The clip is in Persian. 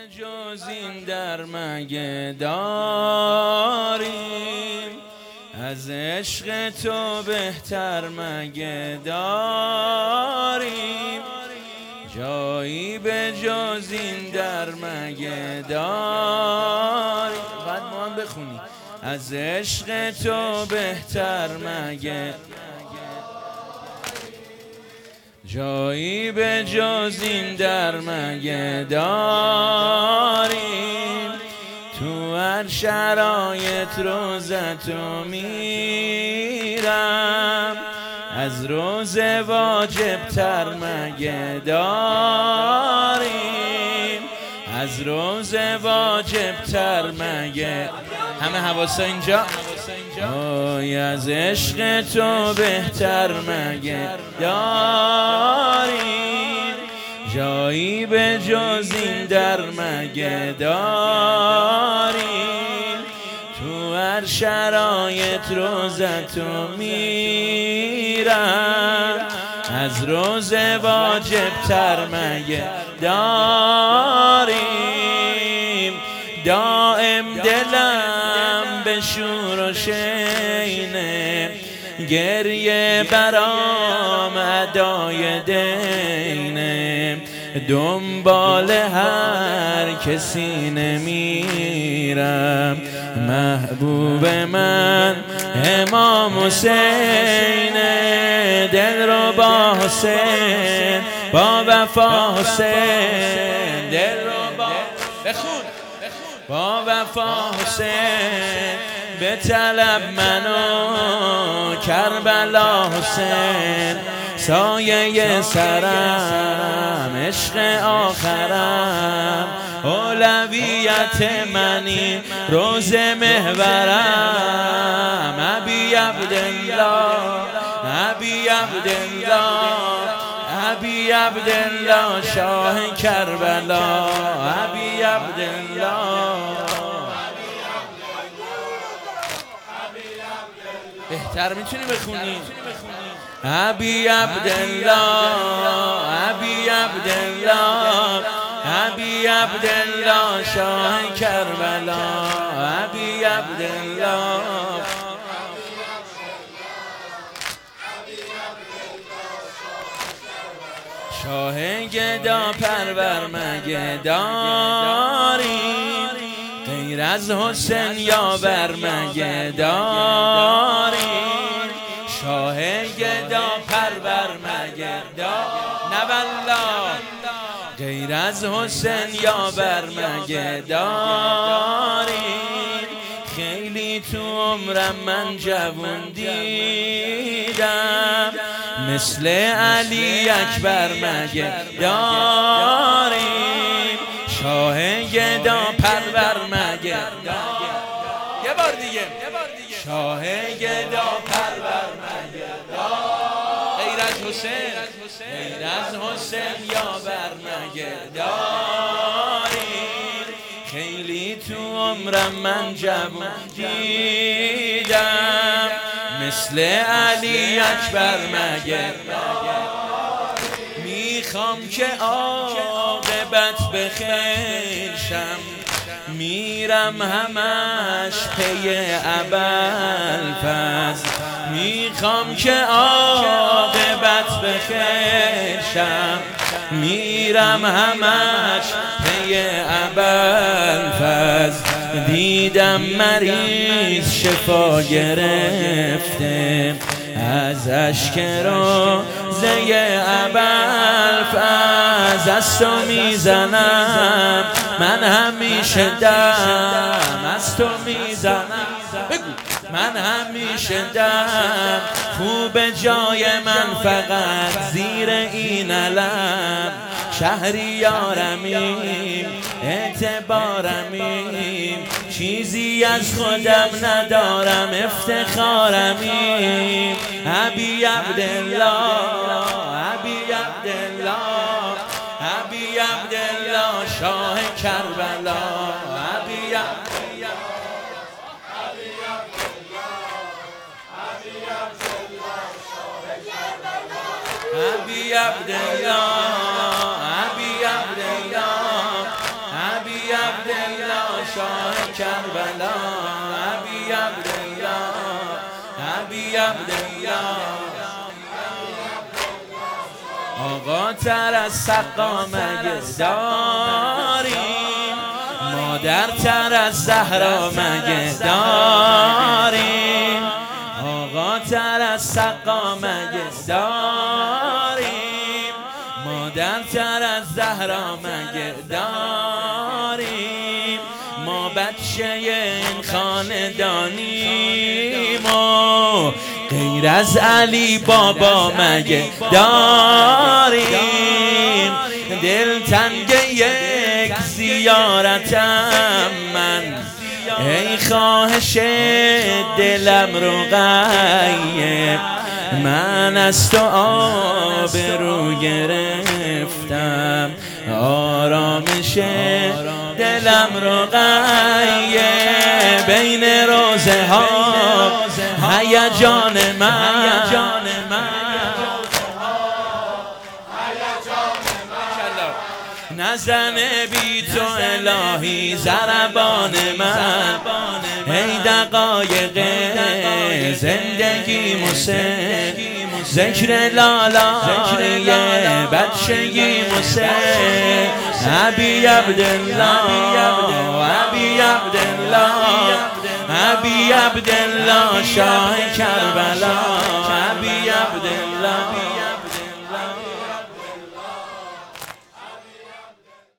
جز این در مگه داریم؟ از عشق تو بهتر مگه داریم؟ جایی به جز این در مگه داریم؟ بعد ما هم بخونی از عشق تو بهتر مگه جایی به جز این در مگه داریم؟ تو هر شرایط روزتو میرم، از روز واجب تر مگه داریم؟ از روز واجب تر مگه همه حواسا اینجا آی از عشق تو بهتر مگه داریم؟ جایی به جز این در مگه داریم؟ تو هر شرایط روزتو میرم، از روز واجب تر مگه داریم؟ دائم دلم به شور و شینه، گریه برام ادای دینه، دنبال هر کسی نمیرم، محبوب من امام حسینه، دل رو با حسین با وفا حسین، دل رو با وفا حسین به طلب منو کربلا حسین، سایه سرم عشق آخرم، اولویت منی روز محورم، ابی عبدالله ابی عبدالله ابی عبدالله شاه کربلا، ابی عبدالله. بهتر میتونی بخونی ابی عبدالله ابی عبدالله ابی عبدالله شاه کربلا، ابی عبدالله. شاه گدا پرور مگه داریم؟ غیر از حسین یاور مگه داریم؟ شاه گدا پرور مگه داریم؟ نه والله غیر از حسین یاور مگه داریم؟ خیلی تو عمرم من جوون دیدم، مثل علی اکبر مگه داریم؟ شاه گدا پرور مگه داریم؟ یه بار دیگه شاه گدا پرور مگه داریم؟ غیر از حسین غیر از حسین یاور مگه داریم؟ خیلی تو عمرم من جوان دیدم، مثل علی اکبر مگه میخوام که عاقبت بخیر شم، میرم همش پی ابوالفضل، میخوام که عاقبت بخیر شم، میرم همش پی ابوالفضل، دیدم مریض شفا گرفته، از اشک روزه ابوالفضل از تو میزنم، من همیشه دم از تو میزنم، بگو من همیشه دم، خوب جای من فقط زیر این علم، شهریارمیم اعتبارمیم، چیزی از خودم ندارم افتخارمیم، ابی عبدالله ابی عبدالله ابی عبدالله شاه کربلا، ابی عبدالله ابی عبدالله ابی عبدالله ابی ابی عبدالله ابی عبدالله. آقا تر از سقا مگه داریم، مادر تر از زهرا مگه داریم، آقا تر از سقا مگه داریم، مادر تر از زهرا مگه داریم. ما بچه این خاندانیم و غیر از علی بابا مگه داریم. دلتنگ یک زیارتم من، ای خواهش دلم رو غیب، من از تو آبرو گرفتم، آرامش دلم رو غیب. بین روزه ها هیجان من، نزنه بی تو الهی ضربان من. ای دقایق زندگی مسه، ذکر لالای بچگی مسه. ابی عبدالله ابی عبدالله ابی عبدالله شاه کربلا ابی عبدالله.